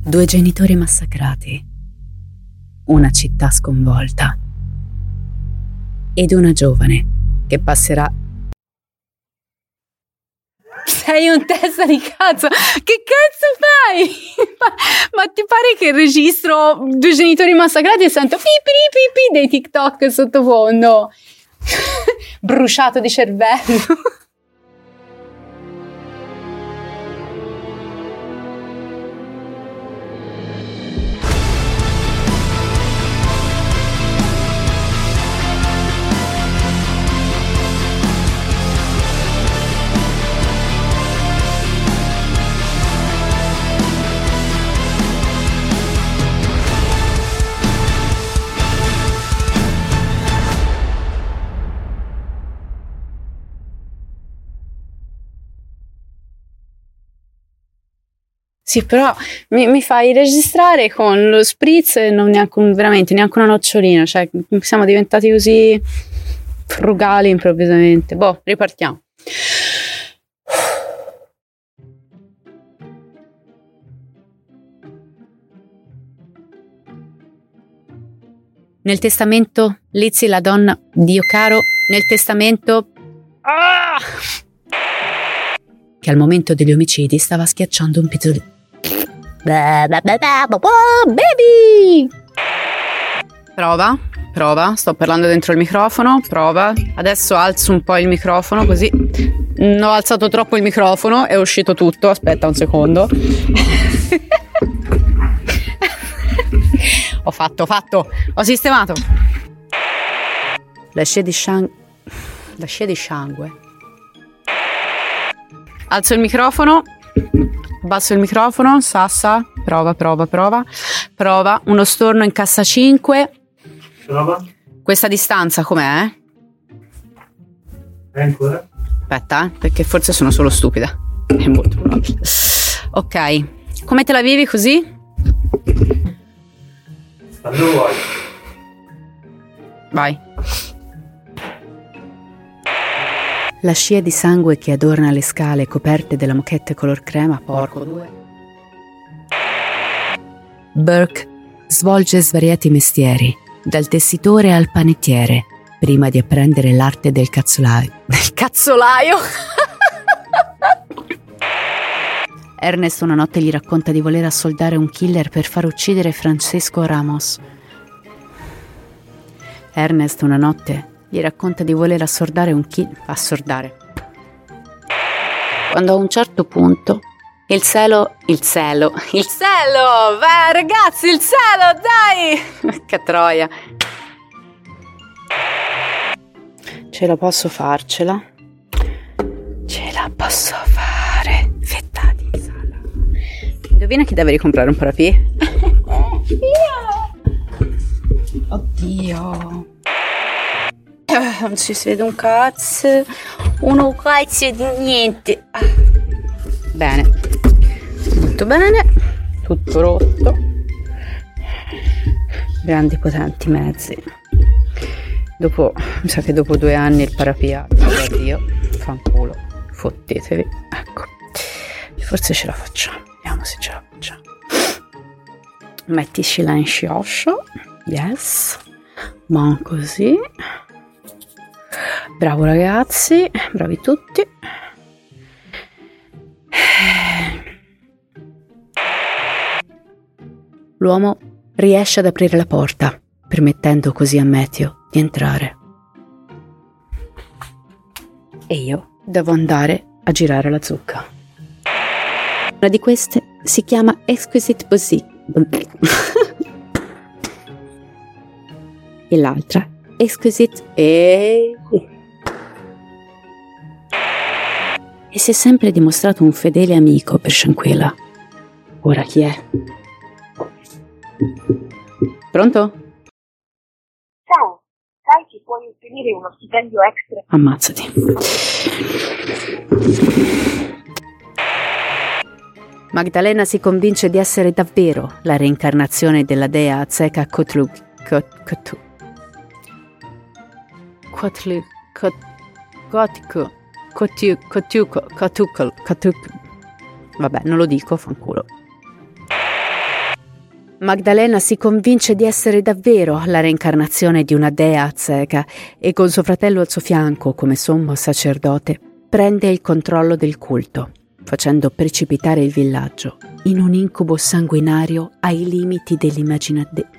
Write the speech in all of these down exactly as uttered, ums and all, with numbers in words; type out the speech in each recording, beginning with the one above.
Due genitori massacrati, una città sconvolta ed una giovane che passerà. Sei un testa di cazzo, che cazzo fai? ma, ma ti pare che registro due genitori massacrati e sento pi pi pi pi dei TikTok sottofondo? Bruciato di cervello. Sì, però mi, mi fai registrare con lo spritz e non neanche un, veramente neanche una nocciolina, cioè siamo diventati così frugali improvvisamente. Boh, ripartiamo. Nel testamento, Lizzie, la donna, Dio caro, nel testamento ah! che al momento degli omicidi stava schiacciando un pizzolino. Baby! Prova, prova, sto parlando dentro il microfono, prova. Adesso alzo un po' il microfono così. Non ho alzato troppo il microfono, è uscito tutto, aspetta un secondo. Ho fatto, ho fatto, ho sistemato. La scia di sangue. La scia di sangue. Alzo il microfono. Abbasso il microfono, Sassa, prova, prova, prova, prova, uno storno in cassa cinque. Prova. Questa distanza com'è? E ancora? Aspetta, eh, perché forse sono solo stupida. È molto probabile. Ok, come te la vivi così? Quando vuoi. Vai. La scia di sangue che adorna le scale coperte della moquette color crema, porco due. Burke svolge svariati mestieri, dal tessitore al panettiere, prima di apprendere l'arte del cazzolaio. Del cazzolaio? Ernest una notte gli racconta di voler assoldare un killer per far uccidere Francesco Ramos. Ernest una notte gli racconta di voler assordare un killer. Assordare. Quando a un certo punto il cielo, il cielo, il cielo, vai ragazzi, il cielo, dai! Che troia. Ce la posso farcela? Ce la posso fare. Fetta di salame. Indovina chi deve ricomprare un parapì? Io! Oddio! Non si vede un cazzo, uno cazzo di niente. Bene, molto bene, tutto rotto. Grandi potenti mezzi. Dopo, mi sa che dopo due anni il parapia, addio, fanculo, fottetevi. Ecco, forse ce la facciamo, vediamo se ce la facciamo. Mettiscila in scioscio, yes, ma così. Bravo ragazzi, bravi tutti. L'uomo riesce ad aprire la porta, permettendo così a Matthew di entrare. E io devo andare a girare la zucca. Una di queste si chiama Exquisite Boutique e l'altra Exquisite e... e si è sempre dimostrato un fedele amico per Shanquella. Ora chi è? Pronto? Ciao, sai che puoi ottenere uno stipendio extra? Ammazzati. Magdalena si convince di essere davvero la reincarnazione della dea Azteca Cthulhu. Cthulhu. Cthulhu. Cthulhu. Cthulhu. Cthulhu. Cthulhu. Vabbè, non lo dico, fanculo. Magdalena si convince di essere davvero la reincarnazione di una dea azteca e con suo fratello al suo fianco come sommo sacerdote prende il controllo del culto, facendo precipitare il villaggio in un incubo sanguinario ai limiti dell'immaginazione.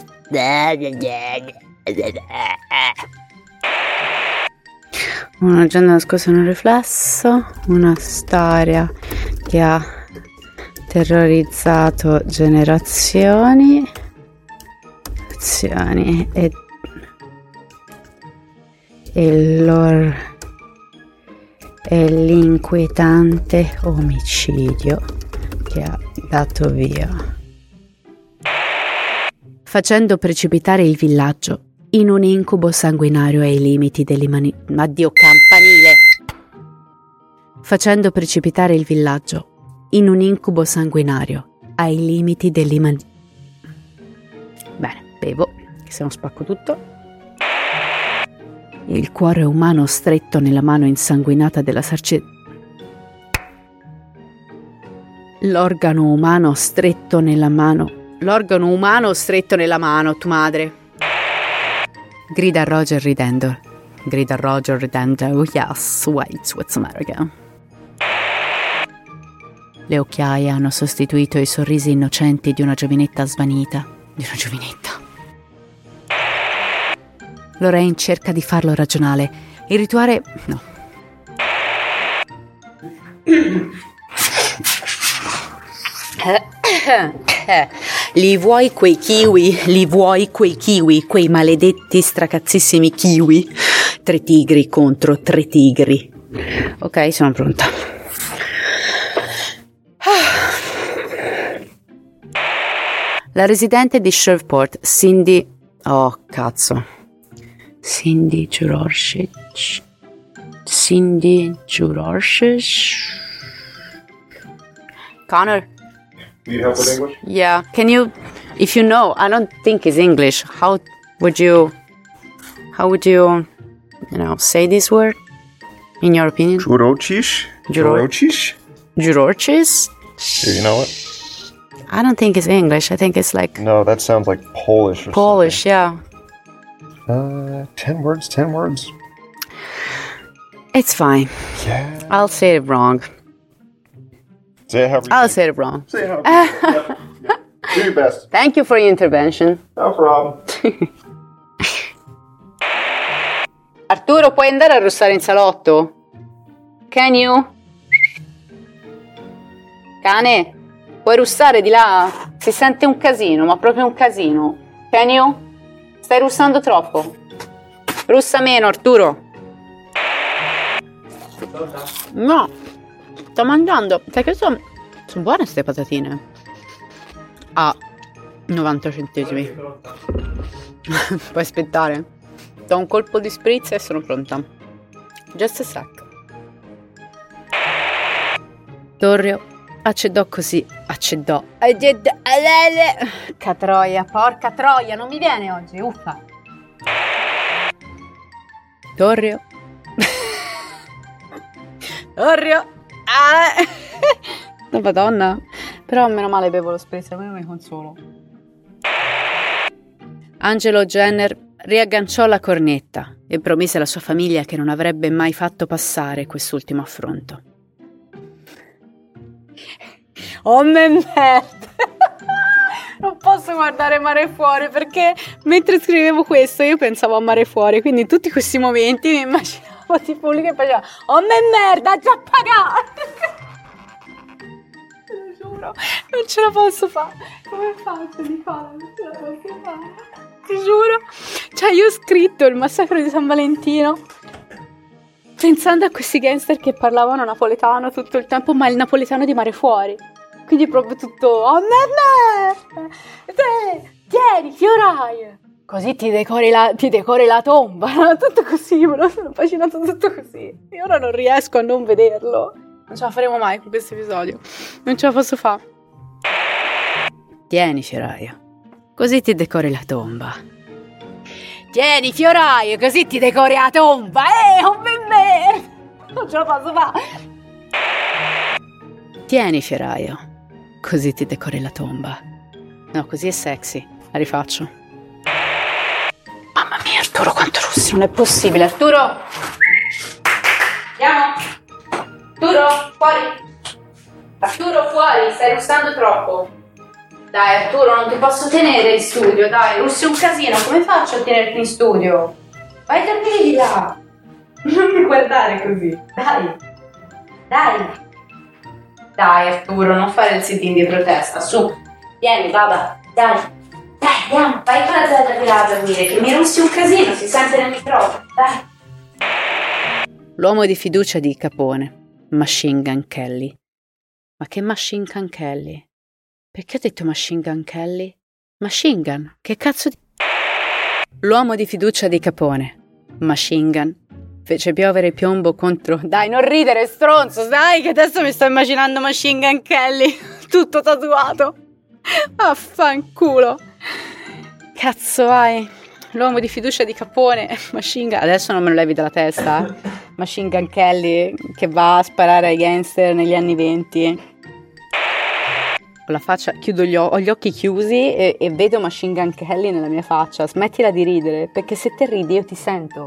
Una leggenda nascosta in un riflesso, una storia che ha terrorizzato generazioni, azioni e, e loro e l'inquietante omicidio che ha dato via, facendo precipitare il villaggio in un incubo sanguinario ai limiti dell'imani... Addio campanile! Facendo precipitare il villaggio in un incubo sanguinario ai limiti dell'iman... Bene, bevo, che se no spacco tutto. Il cuore umano stretto nella mano insanguinata della sarce... L'organo umano stretto nella mano... L'organo umano stretto nella mano, tu madre. Grida Roger ridendo. Grida Roger ridendo. Oh yes, wait, what's the matter again? Le occhiaie hanno sostituito i sorrisi innocenti di una giovinetta svanita. Di una giovinetta. Lorraine cerca di farlo ragionare. Il rituale... no. Li vuoi quei kiwi? Li vuoi quei kiwi? Quei maledetti stracazzissimi kiwi? Tre tigri contro tre tigri. Ok, sono pronta. La residente di Shreveport, Cindy... oh, cazzo. Cindy Jurorshich. Cindy Jurorshich. Connor. Need help with English? Yeah, can you, if you know, I don't think it's English, how would you, how would you, you know, say this word, in your opinion? Jurochish? Juro- Jurochish? Jurorchis? Do you know it? I don't think it's English, I think it's like No, that sounds like Polish or Polish, yeah. something. Uh, ten words, ten words? It's fine, Yeah. I'll say it wrong. Say it however you I'll think. say it wrong. Say it however you think. Yep, yep. Do your best. Thank you for your intervention. No problem. Arturo, puoi andare a russare in salotto? Can you? Cane, puoi russare di là? Si sente un casino, ma proprio un casino. Can you? Stai russando troppo. Russa meno, Arturo. No, sto mangiando. Sai che sono... sono buone queste patatine. A novanta centesimi. Puoi aspettare? Do un colpo di spritz e sono pronta. Just a sec. Torrio accedò così. Accedò. Porca troia, porca troia, non mi viene oggi, uffa. Torrio. Torrio. Ah. No, madonna. Però meno male bevo lo spritz, almeno mi consolo. Angelo Jenner riagganciò la cornetta e promise alla sua famiglia che non avrebbe mai fatto passare quest'ultimo affronto. Oh me merda! Non posso guardare Mare Fuori perché mentre scrivevo questo io pensavo a Mare Fuori, quindi in tutti questi momenti mi immaginavo tipo lui che faceva oh me merda, già pagato! Te lo giuro, non ce la posso fare. Come faccio di fare? Non ce la posso fare. Ti giuro. Cioè io ho scritto il massacro di San Valentino pensando a questi gangster che parlavano napoletano tutto il tempo, ma il napoletano di Mare Fuori. Quindi proprio tutto oh me merda! Tieni, fioraio! Così ti decori la, ti decori la tomba, no? Tutto così, me lo sono fascinato tutto così. E ora non riesco a non vederlo. Non ce la faremo mai con questo episodio. Non ce la posso fare. Tieni, fioraio. Così ti decori la tomba. Tieni, fioraio, così ti decori la tomba. Eh, oh me! Non ce la posso fare. Tieni, fioraio. Così ti decori la tomba. No, così è sexy. La rifaccio. Mamma mia, Arturo, quanto russi. Non è possibile, Arturo. Andiamo. Arturo, fuori. Arturo, fuori, stai russando troppo. Dai, Arturo, non ti posso tenere in studio, dai, russi un casino. Come faccio a tenerti in studio? Vai a dormire di là. Non mi guardare così. Dai. Dai. Dai, Arturo, non fare il sit-in di protesta. Su. Vieni, baba. Dai. Dai, andiamo. Vai con la zeta di là a dormire, che mi russi un casino, si sente nel microfono. Dai. L'uomo di fiducia di Capone. Machine Gun Kelly. Ma che Machine Gun Kelly? Perché ho detto Machine Gun Kelly? Machine Gun? Che cazzo di... L'uomo di fiducia di Capone. Machine Gun. Fece piovere piombo contro... Dai, non ridere, stronzo, dai, che adesso mi sto immaginando Machine Gun Kelly. Tutto tatuato. Affanculo. Cazzo, vai. L'uomo di fiducia di Capone. Machine Gun... Adesso non me lo levi dalla testa. Machine Gun Kelly che va a sparare ai gangster negli anni venti. Con la faccia, chiudo gli, ho gli occhi chiusi e, e vedo Machine Gun Kelly nella mia faccia. Smettila di ridere, perché se te ridi io ti sento.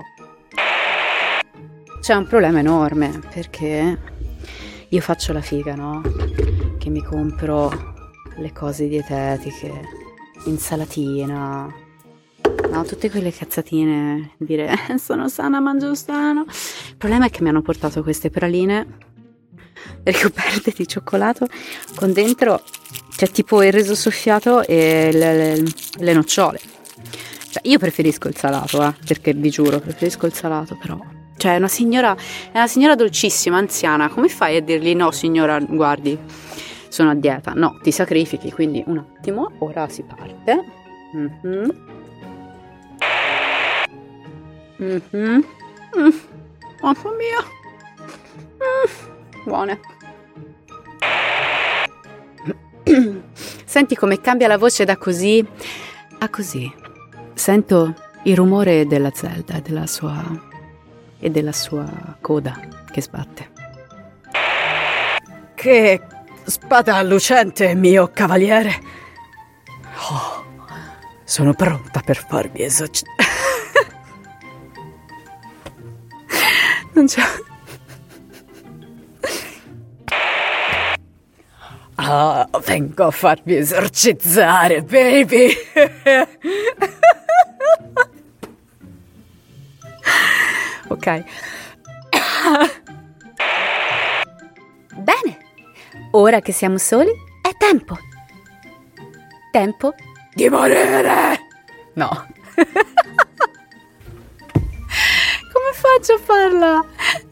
C'è un problema enorme, perché io faccio la figa, no? Che mi compro le cose dietetiche, insalatina, no? Tutte quelle cazzatine, dire eh, sono sana, mangio sano. Il problema è che mi hanno portato queste praline ricoperte di cioccolato con dentro c'è tipo il riso soffiato e le, le, le nocciole. Cioè, io preferisco il salato, eh, perché vi giuro, preferisco il salato, però. Cioè, è una signora, è una signora dolcissima, anziana. Come fai a dirgli no, signora, guardi, sono a dieta? No, ti sacrifichi, quindi un attimo, ora si parte. Mm-hmm. Mm-hmm. Mm. Mamma mia. Mm. Buone. Senti come cambia la voce da così a così. Sento il rumore della Zelda e della sua e della sua coda che sbatte. Che spada lucente, mio cavaliere. Oh, sono pronta per farvi esorcizzare. Non c'è. Ah, vengo a farvi esorcizzare, baby. Ok. Bene. Ora che siamo soli, è tempo. Tempo di morire. No. Come faccio a farla?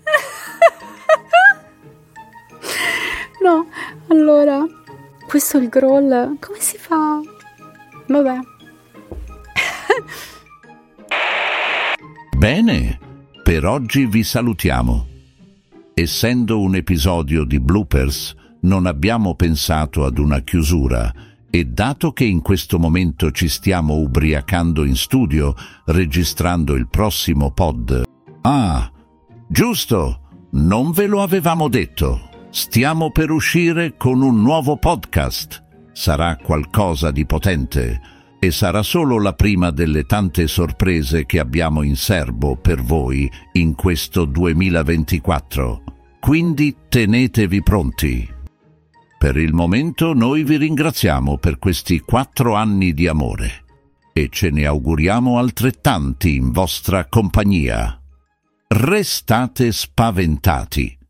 No, allora, questo è il growl, come si fa? Vabbè. Bene, per oggi vi salutiamo. Essendo un episodio di bloopers, non abbiamo pensato ad una chiusura e dato che in questo momento ci stiamo ubriacando in studio, registrando il prossimo pod. Ah, giusto, non ve lo avevamo detto. Stiamo per uscire con un nuovo podcast. Sarà qualcosa di potente e sarà solo la prima delle tante sorprese che abbiamo in serbo per voi in questo duemilaventiquattro. Quindi tenetevi pronti. Per il momento noi vi ringraziamo per questi quattro anni di amore e ce ne auguriamo altrettanti in vostra compagnia. Restate spaventati.